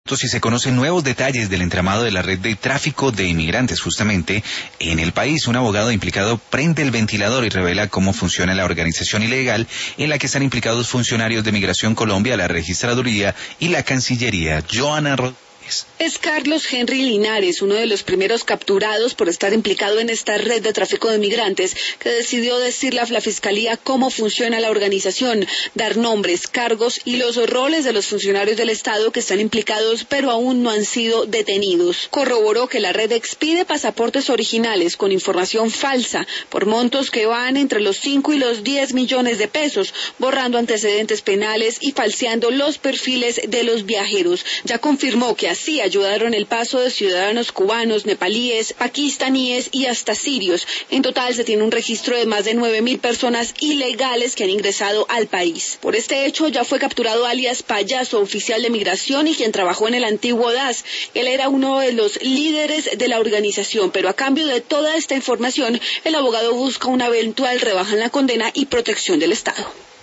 Si se conocen nuevos detalles del entramado de la red de tráfico de inmigrantes justamente en el país. Un abogado implicado prende el ventilador y revela cómo funciona la organización ilegal en la que están implicados funcionarios de Migración Colombia, la Registraduría y la Cancillería. Joana Rodríguez. Es Carlos Henry Linares, uno de los primeros capturados por estar implicado en esta red de tráfico de migrantes, que decidió decirle a la Fiscalía cómo funciona la organización, dar nombres, cargos y los roles de los funcionarios del Estado que están implicados pero aún no han sido detenidos. Corroboró que la red expide pasaportes originales con información falsa por montos que van entre los 5 y los 10 millones de pesos, borrando antecedentes penales y falseando los perfiles de los viajeros. Ya confirmó que así ayudaron el paso de ciudadanos cubanos, nepalíes, pakistaníes y hasta sirios. En total se tiene un registro de más de 9.000 personas ilegales que han ingresado al país. Por este hecho ya fue capturado alias Payaso, oficial de migración y quien trabajó en el antiguo DAS. Él era uno de los líderes de la organización, pero a cambio de toda esta información, el abogado busca una eventual rebaja en la condena y protección del Estado.